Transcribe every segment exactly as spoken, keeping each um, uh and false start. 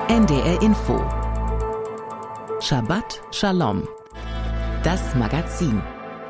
N D R Info Shabbat Shalom, das Magazin.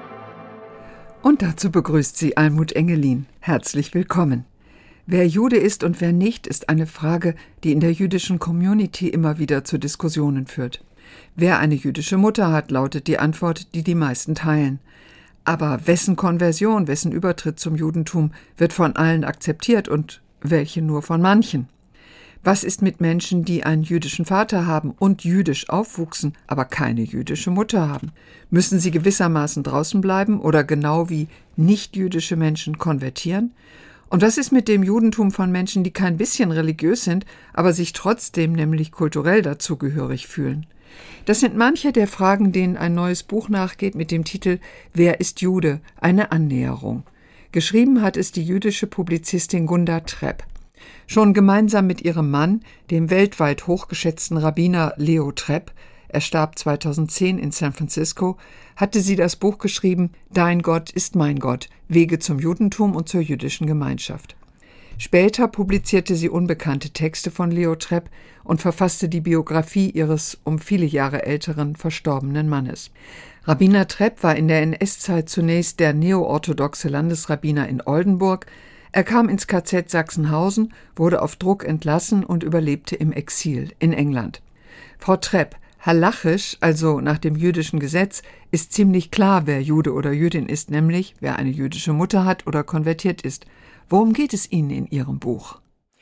Und dazu begrüßt sie Almut Engelin. Herzlich willkommen. Wer Jude ist und wer nicht, ist eine Frage, die in der jüdischen Community immer wieder zu Diskussionen führt. Wer eine jüdische Mutter hat, lautet die Antwort, die die meisten teilen. Aber wessen Konversion, wessen Übertritt zum Judentum wird von allen akzeptiert und welche nur von manchen? Was ist mit Menschen, die einen jüdischen Vater haben und jüdisch aufwuchsen, aber keine jüdische Mutter haben? Müssen sie gewissermaßen draußen bleiben oder genau wie nicht-jüdische Menschen konvertieren? Und was ist mit dem Judentum von Menschen, die kein bisschen religiös sind, aber sich trotzdem nämlich kulturell dazugehörig fühlen? Das sind manche der Fragen, denen ein neues Buch nachgeht mit dem Titel »Wer ist Jude? Eine Annäherung«. Geschrieben hat es die jüdische Publizistin Gunda Trepp. Schon gemeinsam mit ihrem Mann, dem weltweit hochgeschätzten Rabbiner Leo Trepp, er starb zweitausendzehn in San Francisco, hatte sie das Buch geschrieben »Dein Gott ist mein Gott. Wege zum Judentum und zur jüdischen Gemeinschaft«. Später publizierte sie unbekannte Texte von Leo Trepp und verfasste die Biografie ihres um viele Jahre älteren, verstorbenen Mannes. Rabbiner Trepp war in der N S-Zeit zunächst der neoorthodoxe Landesrabbiner in Oldenburg. Er kam ins K Z Sachsenhausen, wurde auf Druck entlassen und überlebte im Exil in England. Frau Trepp, halachisch, also nach dem jüdischen Gesetz, ist ziemlich klar, wer Jude oder Jüdin ist, nämlich wer eine jüdische Mutter hat oder konvertiert ist. Worum geht es Ihnen in Ihrem Buch?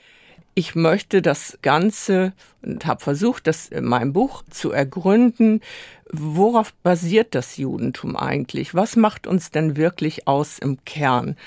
Ich möchte das Ganze und habe versucht, das in meinem Buch zu ergründen. Worauf basiert das Judentum eigentlich? Was macht uns denn wirklich aus im Kern?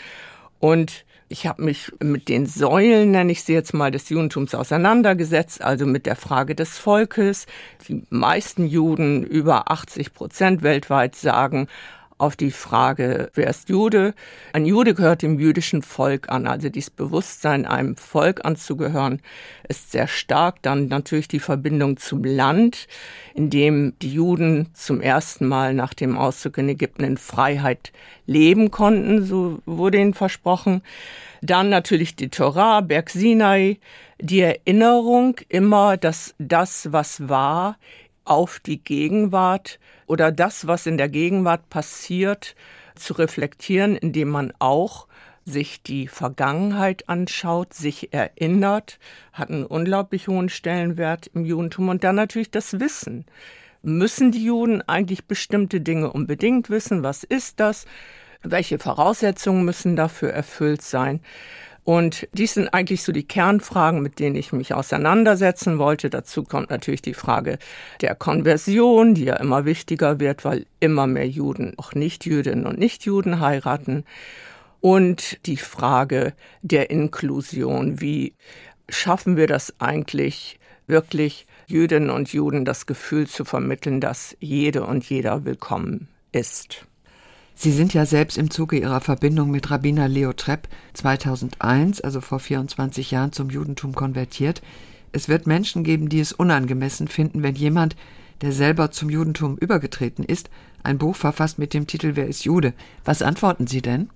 Und ich habe mich mit den Säulen, nenne ich sie jetzt mal, des Judentums auseinandergesetzt, also mit der Frage des Volkes. Die meisten Juden, über achtzig Prozent weltweit, sagen auf die Frage, wer ist Jude? Ein Jude gehört dem jüdischen Volk an. Also dieses Bewusstsein, einem Volk anzugehören, ist sehr stark. Dann natürlich die Verbindung zum Land, in dem die Juden zum ersten Mal nach dem Auszug in Ägypten in Freiheit leben konnten, so wurde ihnen versprochen. Dann natürlich die Torah, Berg Sinai, die Erinnerung immer, dass das, was war, auf die Gegenwart oder das, was in der Gegenwart passiert, zu reflektieren, indem man auch sich die Vergangenheit anschaut, sich erinnert, hat einen unglaublich hohen Stellenwert im Judentum. Und dann natürlich das Wissen. Müssen die Juden eigentlich bestimmte Dinge unbedingt wissen? Was ist das? Welche Voraussetzungen müssen dafür erfüllt sein? Und dies sind eigentlich so die Kernfragen, mit denen ich mich auseinandersetzen wollte. Dazu kommt natürlich die Frage der Konversion, die ja immer wichtiger wird, weil immer mehr Juden, auch Nichtjüdinnen und Nichtjuden heiraten. Und die Frage der Inklusion. Wie schaffen wir das eigentlich, wirklich Jüdinnen und Juden das Gefühl zu vermitteln, dass jede und jeder willkommen ist? Sie sind ja selbst im Zuge Ihrer Verbindung mit Rabbiner Leo Trepp zweitausendeins, also vor vierundzwanzig Jahren, zum Judentum konvertiert. Es wird Menschen geben, die es unangemessen finden, wenn jemand, der selber zum Judentum übergetreten ist, ein Buch verfasst mit dem Titel »Wer ist Jude?« Was antworten Sie denn?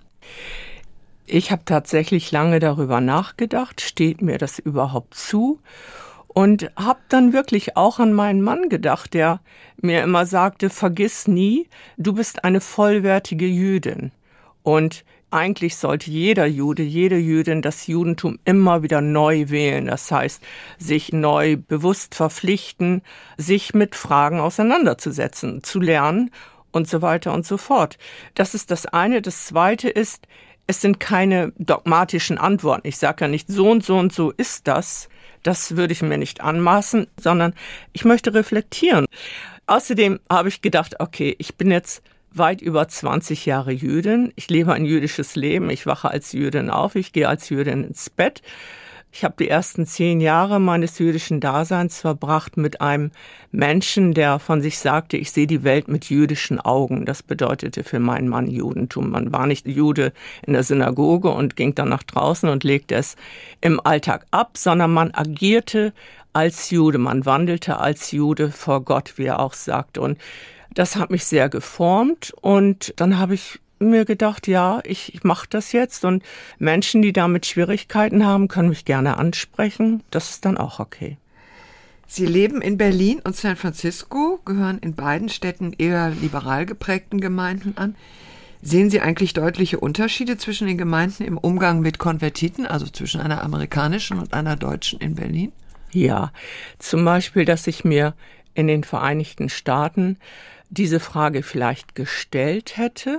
Ich habe tatsächlich lange darüber nachgedacht, steht mir das überhaupt zu? Und habe dann wirklich auch an meinen Mann gedacht, der mir immer sagte, vergiss nie, du bist eine vollwertige Jüdin. Und eigentlich sollte jeder Jude, jede Jüdin das Judentum immer wieder neu wählen. Das heißt, sich neu bewusst verpflichten, sich mit Fragen auseinanderzusetzen, zu lernen und so weiter und so fort. Das ist das eine. Das zweite ist, es sind keine dogmatischen Antworten. Ich sage ja nicht, so und so und so ist das. Das würde ich mir nicht anmaßen, sondern ich möchte reflektieren. Außerdem habe ich gedacht, okay, ich bin jetzt weit über zwanzig Jahre Jüdin. Ich lebe ein jüdisches Leben. Ich wache als Jüdin auf. Ich gehe als Jüdin ins Bett. Ich habe die ersten zehn Jahre meines jüdischen Daseins verbracht mit einem Menschen, der von sich sagte, ich sehe die Welt mit jüdischen Augen. Das bedeutete für meinen Mann Judentum. Man war nicht Jude in der Synagoge und ging dann nach draußen und legte es im Alltag ab, sondern man agierte als Jude, man wandelte als Jude vor Gott, wie er auch sagt. Und das hat mich sehr geformt. Und dann habe ich mir gedacht, ja, ich, ich mache das jetzt und Menschen, die damit Schwierigkeiten haben, können mich gerne ansprechen. Das ist dann auch okay. Sie leben in Berlin und San Francisco, gehören in beiden Städten eher liberal geprägten Gemeinden an. Sehen Sie eigentlich deutliche Unterschiede zwischen den Gemeinden im Umgang mit Konvertiten, also zwischen einer amerikanischen und einer deutschen in Berlin? Ja, zum Beispiel, dass ich mir in den Vereinigten Staaten diese Frage vielleicht gestellt hätte,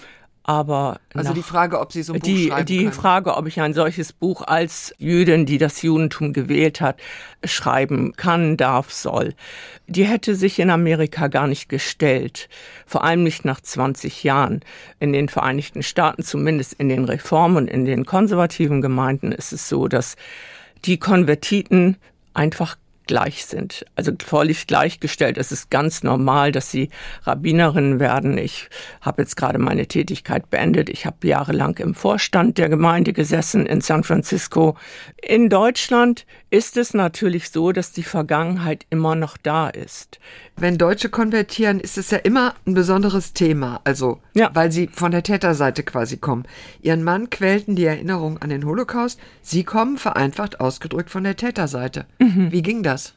aber also die Frage, ob Sie so ein Buch die, schreiben die können. Frage, ob ich ein solches Buch als Jüdin, die das Judentum gewählt hat, schreiben kann, darf, soll, die hätte sich in Amerika gar nicht gestellt. Vor allem nicht nach zwanzig Jahren. In den Vereinigten Staaten, zumindest in den Reform- und in den konservativen Gemeinden, ist es so, dass die Konvertiten einfach gleich sind, also völlig gleichgestellt. Es ist ganz normal, dass sie Rabbinerinnen werden. Ich habe jetzt gerade meine Tätigkeit beendet. Ich habe jahrelang im Vorstand der Gemeinde gesessen in San Francisco. In Deutschland ist es natürlich so, dass die Vergangenheit immer noch da ist. Wenn Deutsche konvertieren, ist es ja immer ein besonderes Thema, also ja. weil sie von der Täterseite quasi kommen. Ihren Mann quälten die Erinnerungen an den Holocaust. Sie kommen, vereinfacht ausgedrückt, von der Täterseite. Mhm. Wie ging das?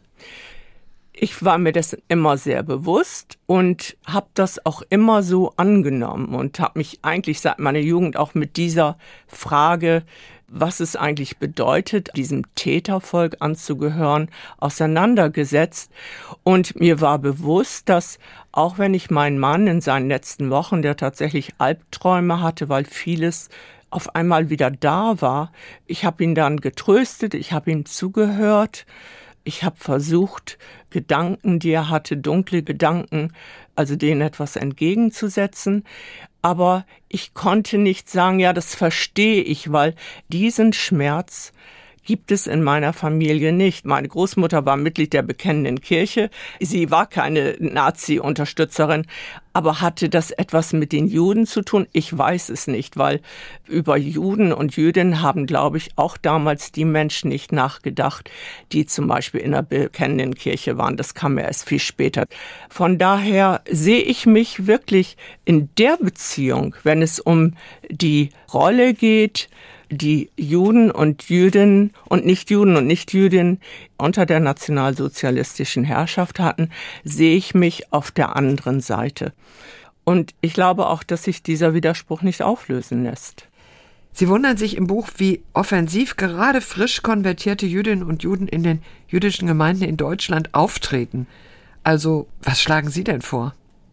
Ich war mir das immer sehr bewusst und habe das auch immer so angenommen und habe mich eigentlich seit meiner Jugend auch mit dieser Frage, was es eigentlich bedeutet, diesem Tätervolk anzugehören, auseinandergesetzt. Und mir war bewusst, dass auch wenn ich meinen Mann in seinen letzten Wochen, der tatsächlich Albträume hatte, weil vieles auf einmal wieder da war, ich habe ihn dann getröstet, ich habe ihm zugehört. Ich habe versucht, Gedanken, die er hatte, dunkle Gedanken, also denen etwas entgegenzusetzen. Aber ich konnte nicht sagen, ja, das verstehe ich, weil diesen Schmerz gibt es in meiner Familie nicht. Meine Großmutter war Mitglied der Bekennenden Kirche. Sie war keine Nazi-Unterstützerin, aber hatte das etwas mit den Juden zu tun? Ich weiß es nicht, weil über Juden und Jüdinnen haben, glaube ich, auch damals die Menschen nicht nachgedacht, die zum Beispiel in der Bekennenden Kirche waren. Das kam ja erst viel später. Von daher sehe ich mich wirklich in der Beziehung, wenn es um die Rolle geht, die Juden und Jüdinnen und Nichtjuden und Nichtjüdinnen unter der nationalsozialistischen Herrschaft hatten, sehe ich mich auf der anderen Seite. Und ich glaube auch, dass sich dieser Widerspruch nicht auflösen lässt. Sie wundern sich im Buch, wie offensiv gerade frisch konvertierte Jüdinnen und Juden in den jüdischen Gemeinden in Deutschland auftreten. Also, was schlagen Sie denn vor?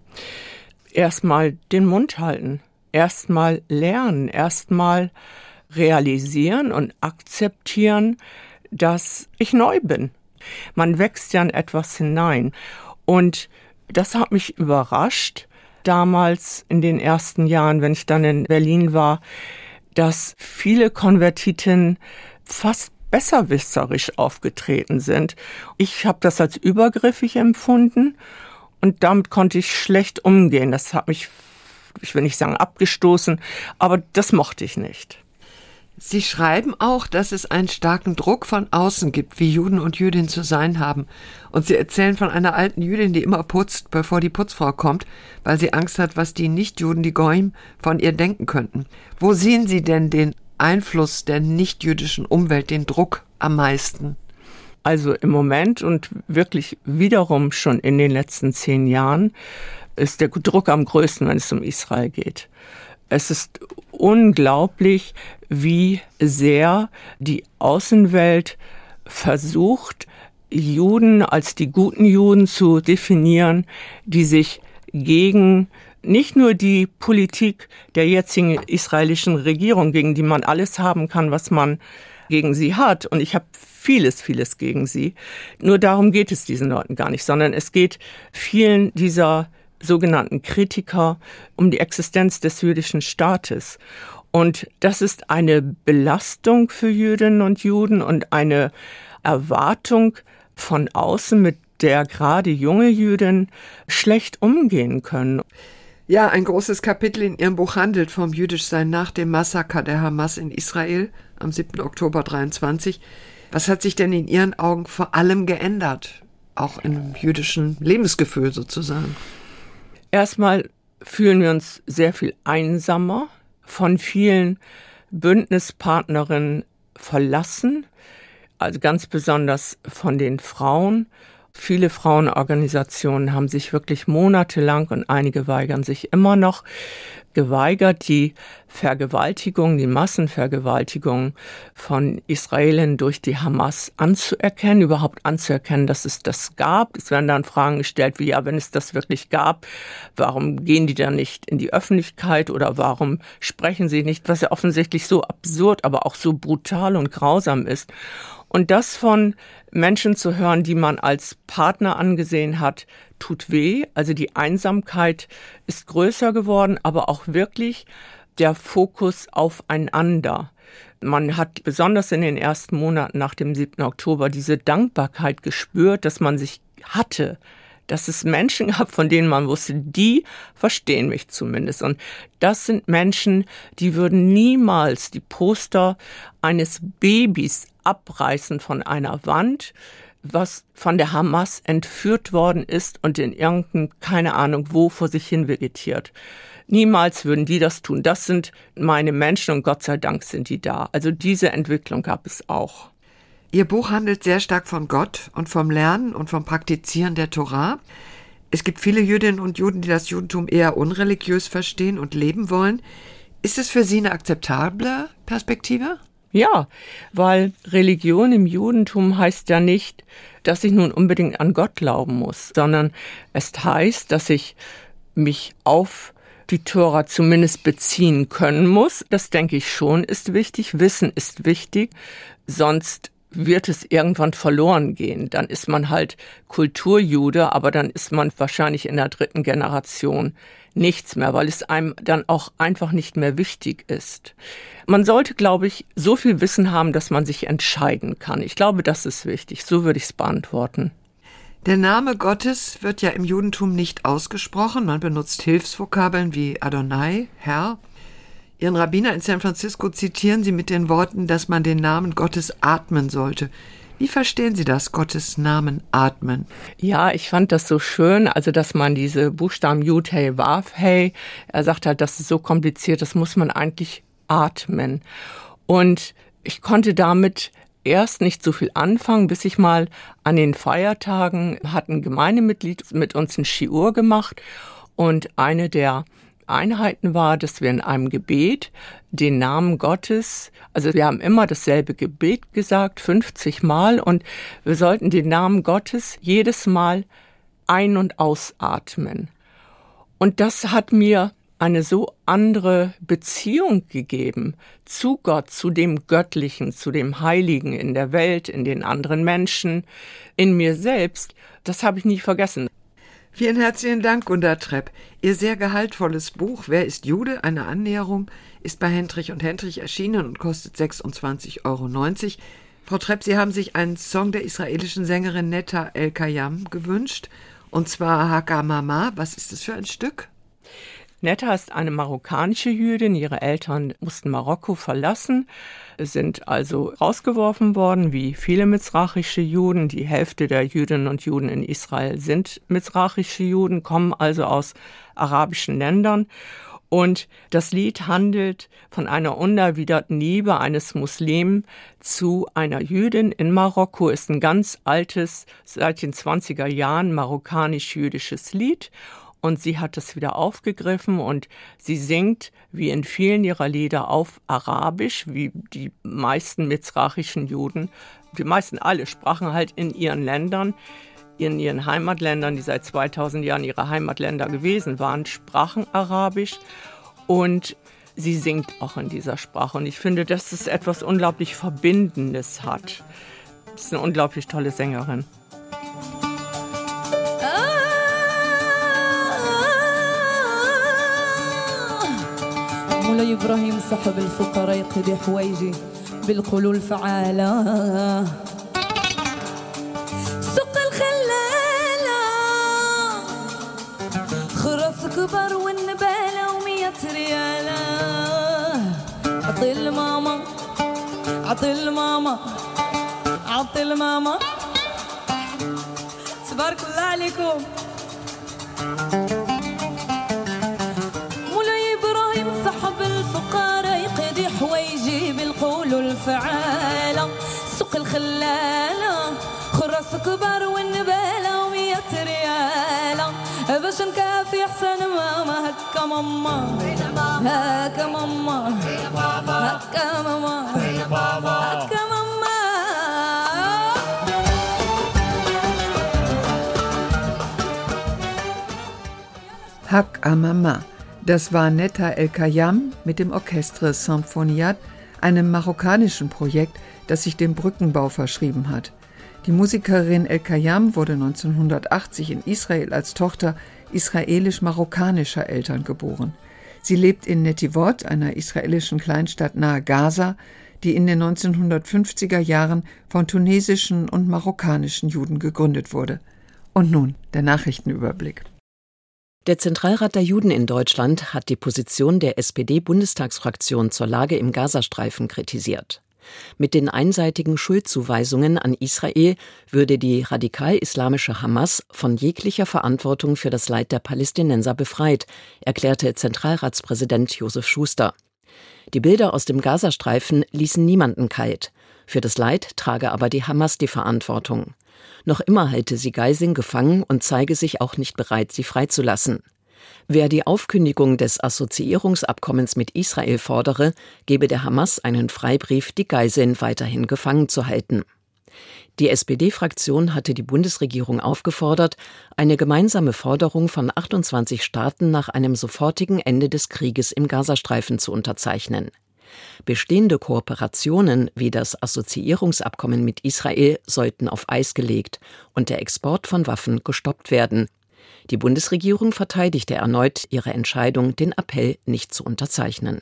Erstmal den Mund halten, erstmal lernen, erstmal realisieren und akzeptieren, dass ich neu bin. Man wächst ja in etwas hinein. Und das hat mich überrascht, damals in den ersten Jahren, wenn ich dann in Berlin war, dass viele Konvertiten fast besserwisserisch aufgetreten sind. Ich habe das als übergriffig empfunden und damit konnte ich schlecht umgehen. Das hat mich, ich will nicht sagen abgestoßen, aber das mochte ich nicht. Sie schreiben auch, dass es einen starken Druck von außen gibt, wie Juden und Jüdinnen zu sein haben. Und Sie erzählen von einer alten Jüdin, die immer putzt, bevor die Putzfrau kommt, weil sie Angst hat, was die Nichtjuden, die Goyim, von ihr denken könnten. Wo sehen Sie denn den Einfluss der nichtjüdischen Umwelt, den Druck am meisten? Also im Moment und wirklich wiederum schon in den letzten zehn Jahren ist der Druck am größten, wenn es um Israel geht. Es ist unglaublich, wie sehr die Außenwelt versucht, Juden als die guten Juden zu definieren, die sich gegen nicht nur die Politik der jetzigen israelischen Regierung, gegen die man alles haben kann, was man gegen sie hat. Und ich habe vieles, vieles gegen sie. Nur darum geht es diesen Leuten gar nicht, sondern es geht vielen dieser sogenannten Kritiker um die Existenz des jüdischen Staates. Und das ist eine Belastung für Jüdinnen und Juden und eine Erwartung von außen, mit der gerade junge Jüdinnen schlecht umgehen können. Ja, ein großes Kapitel in Ihrem Buch handelt vom Jüdischsein nach dem Massaker der Hamas in Israel am siebten Oktober dreiundzwanzig. Was hat sich denn in Ihren Augen vor allem geändert? Auch im jüdischen Lebensgefühl sozusagen. Erstmal fühlen wir uns sehr viel einsamer, von vielen Bündnispartnerinnen verlassen. also ganz besonders von den Frauen. Viele Frauenorganisationen haben sich wirklich monatelang und einige weigern sich immer noch geweigert, die Vergewaltigung, die Massenvergewaltigung von Israelinnen durch die Hamas anzuerkennen, überhaupt anzuerkennen, dass es das gab. Es werden dann Fragen gestellt wie, ja, wenn es das wirklich gab, warum gehen die dann nicht in die Öffentlichkeit oder warum sprechen sie nicht, was ja offensichtlich so absurd, aber auch so brutal und grausam ist. Und das von Menschen zu hören, die man als Partner angesehen hat, tut weh. Also die Einsamkeit ist größer geworden, aber auch wirklich der Fokus aufeinander. Man hat besonders in den ersten Monaten nach dem siebten Oktober diese Dankbarkeit gespürt, dass man sich hatte, dass es Menschen gab, von denen man wusste, die verstehen mich zumindest. Und das sind Menschen, die würden niemals die Poster eines Babys abreißen von einer Wand, was von der Hamas entführt worden ist und in irgendeinem, keine Ahnung wo, vor sich hin vegetiert. Niemals würden die das tun. Das sind meine Menschen und Gott sei Dank sind die da. Also diese Entwicklung gab es auch. Ihr Buch handelt sehr stark von Gott und vom Lernen und vom Praktizieren der Tora. Es gibt viele Jüdinnen und Juden, die das Judentum eher unreligiös verstehen und leben wollen. Ist es für Sie eine akzeptable Perspektive? Ja, weil Religion im Judentum heißt ja nicht, dass ich nun unbedingt an Gott glauben muss, sondern es heißt, dass ich mich auf die Tora zumindest beziehen können muss. Das denke ich schon ist wichtig. Wissen ist wichtig, sonst wird es irgendwann verloren gehen. Dann ist man halt Kulturjude, aber dann ist man wahrscheinlich in der dritten Generation nichts mehr, weil es einem dann auch einfach nicht mehr wichtig ist. Man sollte, glaube ich, so viel Wissen haben, dass man sich entscheiden kann. Ich glaube, das ist wichtig. So würde ich es beantworten. Der Name Gottes wird ja im Judentum nicht ausgesprochen. Man benutzt Hilfsvokabeln wie Adonai, Herr. Ihren Rabbiner in San Francisco zitieren Sie mit den Worten, dass man den Namen Gottes atmen sollte. Wie verstehen Sie das, Gottes Namen atmen? Ja, ich fand das so schön, also dass man diese Buchstaben Yud, Hey, Vav, Hey, er sagt halt, das ist so kompliziert, das muss man eigentlich atmen. Und ich konnte damit erst nicht so viel anfangen, bis ich mal an den Feiertagen hat ein Gemeindemitglied mit uns ein Shiur gemacht und eine der Einheiten war, dass wir in einem Gebet den Namen Gottes, also wir haben immer dasselbe Gebet gesagt, fünfzig Mal, und wir sollten den Namen Gottes jedes Mal ein- und ausatmen. Und das hat mir eine so andere Beziehung gegeben zu Gott, zu dem Göttlichen, zu dem Heiligen in der Welt, in den anderen Menschen, in mir selbst. Das habe ich nie vergessen. Vielen herzlichen Dank, Gunda Trepp. Ihr sehr gehaltvolles Buch Wer ist Jude? Eine Annäherung ist bei Hendrich und Hendrich erschienen und kostet sechsundzwanzig Euro neunzig. Frau Trepp, Sie haben sich einen Song der israelischen Sängerin Netta El-Kayam gewünscht, und zwar Haka Mama. Was ist das für ein Stück? Netta ist eine marokkanische Jüdin. Ihre Eltern mussten Marokko verlassen, sind also rausgeworfen worden, wie viele mizrachische Juden. Die Hälfte der Jüdinnen und Juden in Israel sind mizrachische Juden, kommen also aus arabischen Ländern. Und das Lied handelt von einer unerwiderten Liebe eines Muslimen zu einer Jüdin in Marokko. Ist ein ganz altes, seit den zwanziger Jahren marokkanisch-jüdisches Lied. Und sie hat es wieder aufgegriffen und sie singt, wie in vielen ihrer Lieder, auf Arabisch, wie die meisten mizrachischen Juden. Die meisten alle sprachen halt in ihren Ländern, in ihren Heimatländern, die seit zweitausend Jahren ihre Heimatländer gewesen waren, sprachen Arabisch. Und sie singt auch in dieser Sprache. Und ich finde, dass es etwas unglaublich Verbindendes hat. Sie ist eine unglaublich tolle Sängerin. مولاي إبراهيم صاحب الفقراء يقضي حوايجي بالقلوب الفعالة سوق الخلالة خرص كبر والنبالة ومية ريالة عطي الماما عطي الماما عطي الماما تبارك الله عليكم الفقراء يقضي حوايجي بالقول الفعالة سوق الخلالة خراس كبار والنبالة ومية ريالة باش نكافي حسن ماما هكا ماما هكا ماما هكا ماما هكا ماما. Hak a Mama, das war Netta El Kayam mit dem Orchestre Symphoniat, einem marokkanischen Projekt, das sich dem Brückenbau verschrieben hat. Die Musikerin El Kayam wurde neunzehnhundertachtzig in Israel als Tochter israelisch-marokkanischer Eltern geboren. Sie lebt in Netivot, einer israelischen Kleinstadt nahe Gaza, die in den neunzehnhundertfünfziger Jahren von tunesischen und marokkanischen Juden gegründet wurde. Und nun der Nachrichtenüberblick. Der Zentralrat der Juden in Deutschland hat die Position der S P D-Bundestagsfraktion zur Lage im Gazastreifen kritisiert. Mit den einseitigen Schuldzuweisungen an Israel würde die radikal-islamische Hamas von jeglicher Verantwortung für das Leid der Palästinenser befreit, erklärte Zentralratspräsident Josef Schuster. Die Bilder aus dem Gazastreifen ließen niemanden kalt. Für das Leid trage aber die Hamas die Verantwortung. Noch immer halte sie Geiseln gefangen und zeige sich auch nicht bereit, sie freizulassen. Wer die Aufkündigung des Assoziierungsabkommens mit Israel fordere, gebe der Hamas einen Freibrief, die Geiseln weiterhin gefangen zu halten. Die S P D-Fraktion hatte die Bundesregierung aufgefordert, eine gemeinsame Forderung von achtundzwanzig Staaten nach einem sofortigen Ende des Krieges im Gazastreifen zu unterzeichnen. Bestehende Kooperationen wie das Assoziierungsabkommen mit Israel sollten auf Eis gelegt und der Export von Waffen gestoppt werden. Die Bundesregierung verteidigte erneut ihre Entscheidung, den Appell nicht zu unterzeichnen.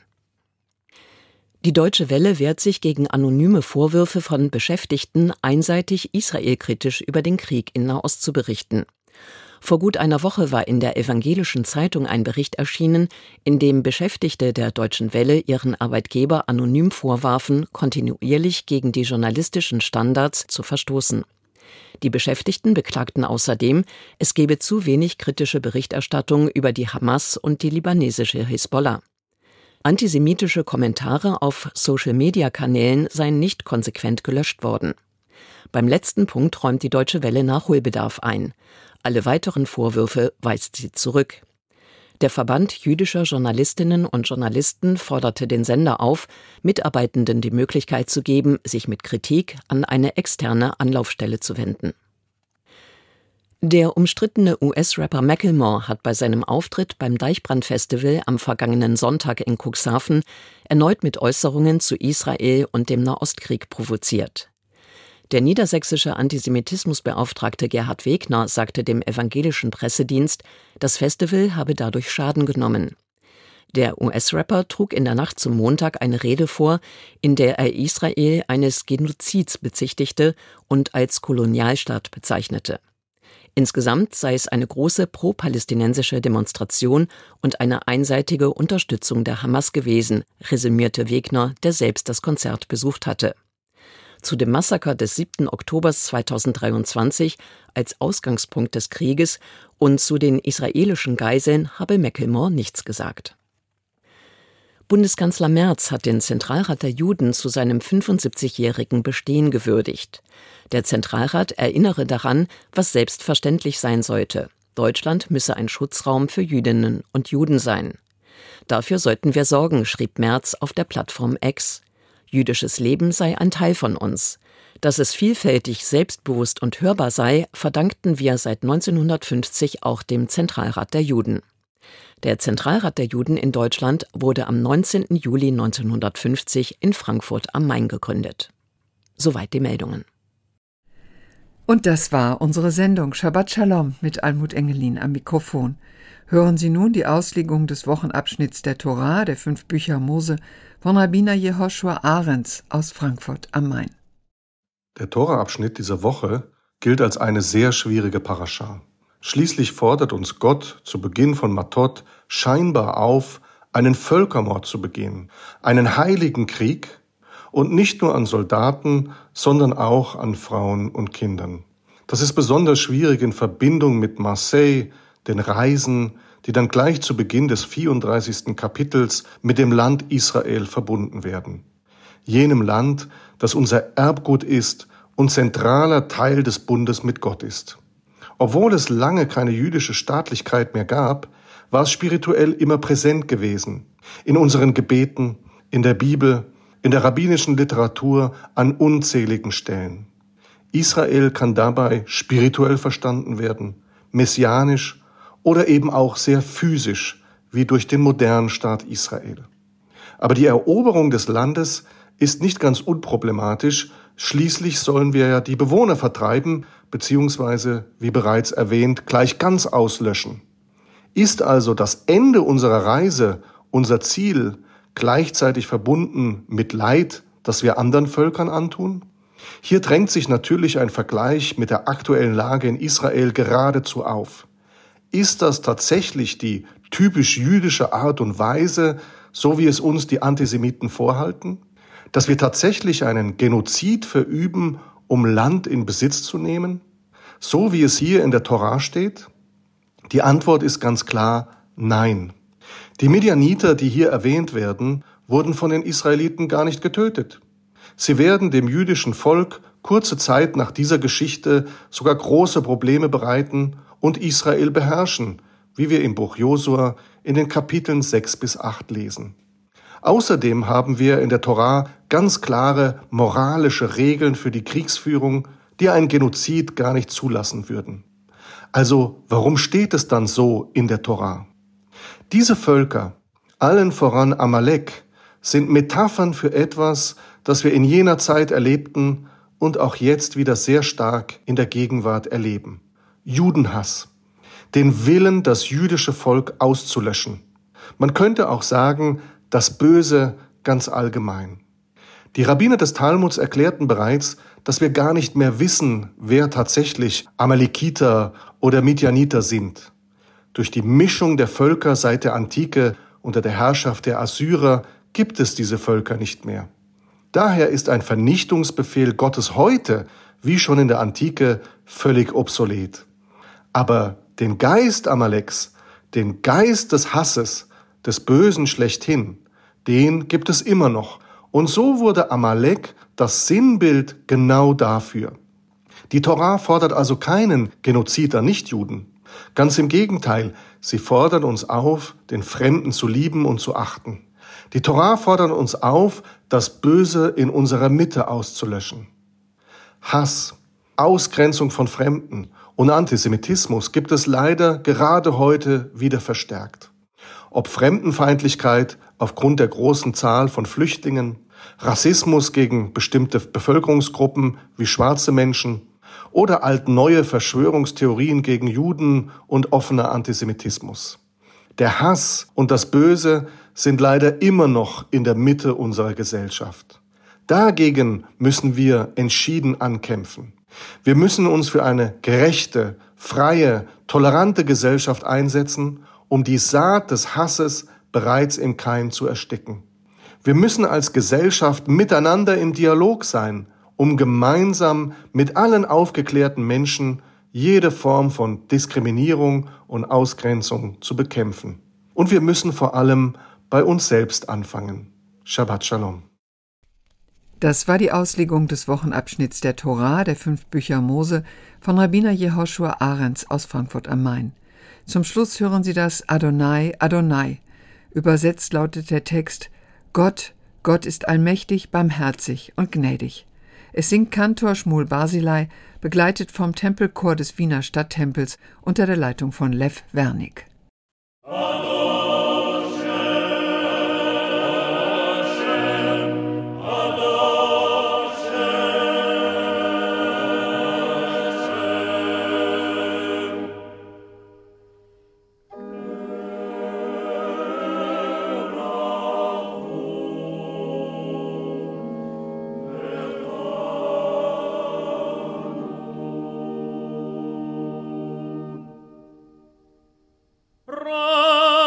Die Deutsche Welle wehrt sich gegen anonyme Vorwürfe von Beschäftigten, einseitig israelkritisch über den Krieg in Nahost zu berichten. Vor gut einer Woche war in der Evangelischen Zeitung ein Bericht erschienen, in dem Beschäftigte der Deutschen Welle ihren Arbeitgeber anonym vorwarfen, kontinuierlich gegen die journalistischen Standards zu verstoßen. Die Beschäftigten beklagten außerdem, es gebe zu wenig kritische Berichterstattung über die Hamas und die libanesische Hisbollah. Antisemitische Kommentare auf Social-Media-Kanälen seien nicht konsequent gelöscht worden. Beim letzten Punkt räumt die Deutsche Welle Nachholbedarf ein. Alle weiteren Vorwürfe weist sie zurück. Der Verband jüdischer Journalistinnen und Journalisten forderte den Sender auf, Mitarbeitenden die Möglichkeit zu geben, sich mit Kritik an eine externe Anlaufstelle zu wenden. Der umstrittene U S-Rapper Macklemore hat bei seinem Auftritt beim Deichbrand-Festival am vergangenen Sonntag in Cuxhaven erneut mit Äußerungen zu Israel und dem Nahostkrieg provoziert. Der niedersächsische Antisemitismusbeauftragte Gerhard Wegner sagte dem evangelischen Pressedienst, das Festival habe dadurch Schaden genommen. Der U S-Rapper trug in der Nacht zum Montag eine Rede vor, in der er Israel eines Genozids bezichtigte und als Kolonialstaat bezeichnete. Insgesamt sei es eine große pro-palästinensische Demonstration und eine einseitige Unterstützung der Hamas gewesen, resümierte Wegner, der selbst das Konzert besucht hatte. Zu dem Massaker des siebten Oktober zweitausenddreiundzwanzig als Ausgangspunkt des Krieges und zu den israelischen Geiseln habe Macklemore nichts gesagt. Bundeskanzler Merz hat den Zentralrat der Juden zu seinem fünfundsiebzigjährigen Bestehen gewürdigt. Der Zentralrat erinnere daran, was selbstverständlich sein sollte. Deutschland müsse ein Schutzraum für Jüdinnen und Juden sein. Dafür sollten wir sorgen, schrieb Merz auf der Plattform X. Jüdisches Leben sei ein Teil von uns. Dass es vielfältig, selbstbewusst und hörbar sei, verdankten wir seit neunzehnhundertfünfzig auch dem Zentralrat der Juden. Der Zentralrat der Juden in Deutschland wurde am neunzehnten Juli neunzehnhundertfünfzig in Frankfurt am Main gegründet. Soweit die Meldungen. Und das war unsere Sendung Shabbat Shalom mit Almut Engelin am Mikrofon. Hören Sie nun die Auslegung des Wochenabschnitts der Torah, der fünf Bücher Mose, von Rabbiner Jehoshua Ahrens aus Frankfurt am Main. Der Tora-Abschnitt dieser Woche gilt als eine sehr schwierige Parascha. Schließlich fordert uns Gott zu Beginn von Matot scheinbar auf, einen Völkermord zu begehen, einen heiligen Krieg und nicht nur an Soldaten, sondern auch an Frauen und Kindern. Das ist besonders schwierig in Verbindung mit Marseille, den Reisen, die dann gleich zu Beginn des vierunddreißigsten Kapitels mit dem Land Israel verbunden werden. Jenem Land, das unser Erbgut ist und zentraler Teil des Bundes mit Gott ist. Obwohl es lange keine jüdische Staatlichkeit mehr gab, war es spirituell immer präsent gewesen. In unseren Gebeten, in der Bibel, in der rabbinischen Literatur, an unzähligen Stellen. Israel kann dabei spirituell verstanden werden, messianisch oder eben auch sehr physisch, wie durch den modernen Staat Israel. Aber die Eroberung des Landes ist nicht ganz unproblematisch. Schließlich sollen wir ja die Bewohner vertreiben, beziehungsweise, wie bereits erwähnt, gleich ganz auslöschen. Ist also das Ende unserer Reise, unser Ziel, gleichzeitig verbunden mit Leid, das wir anderen Völkern antun? Hier drängt sich natürlich ein Vergleich mit der aktuellen Lage in Israel geradezu auf. Ist das tatsächlich die typisch jüdische Art und Weise, so wie es uns die Antisemiten vorhalten? Dass wir tatsächlich einen Genozid verüben, um Land in Besitz zu nehmen? So wie es hier in der Tora steht? Die Antwort ist ganz klar nein. Die Midianiter, die hier erwähnt werden, wurden von den Israeliten gar nicht getötet. Sie werden dem jüdischen Volk kurze Zeit nach dieser Geschichte sogar große Probleme bereiten und Israel beherrschen, wie wir im Buch Josua in den Kapiteln sechs bis acht lesen. Außerdem haben wir in der Tora ganz klare moralische Regeln für die Kriegsführung, die einen Genozid gar nicht zulassen würden. Also warum steht es dann so in der Tora? Diese Völker, allen voran Amalek, sind Metaphern für etwas, das wir in jener Zeit erlebten und auch jetzt wieder sehr stark in der Gegenwart erleben. Judenhass, den Willen, das jüdische Volk auszulöschen. Man könnte auch sagen, das Böse ganz allgemein. Die Rabbiner des Talmuds erklärten bereits, dass wir gar nicht mehr wissen, wer tatsächlich Amalekiter oder Midianiter sind. Durch die Mischung der Völker seit der Antike unter der Herrschaft der Assyrer gibt es diese Völker nicht mehr. Daher ist ein Vernichtungsbefehl Gottes heute, wie schon in der Antike, völlig obsolet. Aber den Geist Amaleks, den Geist des Hasses, des Bösen schlechthin, den gibt es immer noch. Und so wurde Amalek das Sinnbild genau dafür. Die Tora fordert also keinen Genozid an Nichtjuden. Ganz im Gegenteil, sie fordert uns auf, den Fremden zu lieben und zu achten. Die Tora fordert uns auf, das Böse in unserer Mitte auszulöschen. Hass, Ausgrenzung von Fremden und Antisemitismus gibt es leider gerade heute wieder verstärkt. Ob Fremdenfeindlichkeit aufgrund der großen Zahl von Flüchtlingen, Rassismus gegen bestimmte Bevölkerungsgruppen wie schwarze Menschen oder altneue Verschwörungstheorien gegen Juden und offener Antisemitismus. Der Hass und das Böse sind leider immer noch in der Mitte unserer Gesellschaft. Dagegen müssen wir entschieden ankämpfen. Wir müssen uns für eine gerechte, freie, tolerante Gesellschaft einsetzen, um die Saat des Hasses bereits im Keim zu ersticken. Wir müssen als Gesellschaft miteinander im Dialog sein, um gemeinsam mit allen aufgeklärten Menschen jede Form von Diskriminierung und Ausgrenzung zu bekämpfen. Und wir müssen vor allem bei uns selbst anfangen. Shabbat Shalom. Das war die Auslegung des Wochenabschnitts der Tora, der fünf Bücher Mose, von Rabbiner Jehoshua Arens aus Frankfurt am Main. Zum Schluss hören Sie das Adonai, Adonai. Übersetzt lautet der Text: Gott, Gott ist allmächtig, barmherzig und gnädig. Es singt Kantor Shmuel Barzilai, begleitet vom Tempelchor des Wiener Stadttempels unter der Leitung von Lev Wernick. Ra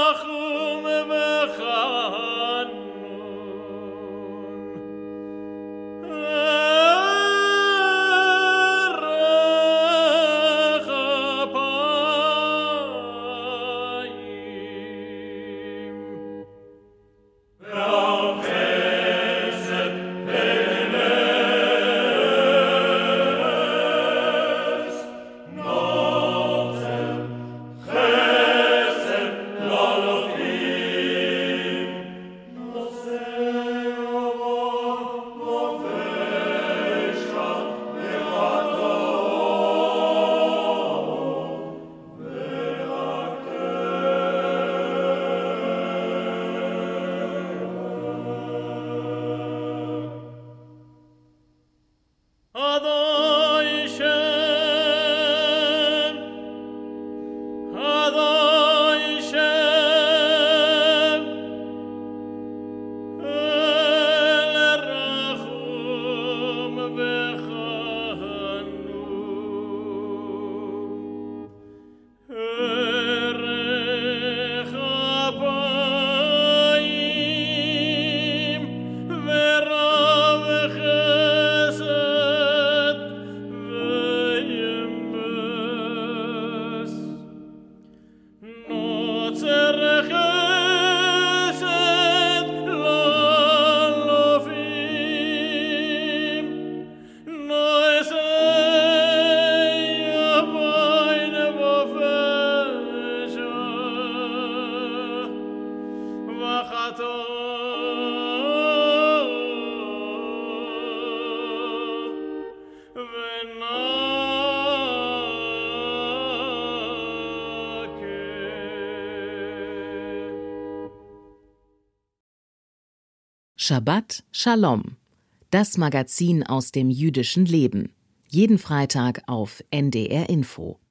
Shabbat Shalom, das Magazin aus dem jüdischen Leben. Jeden Freitag auf N D R Info.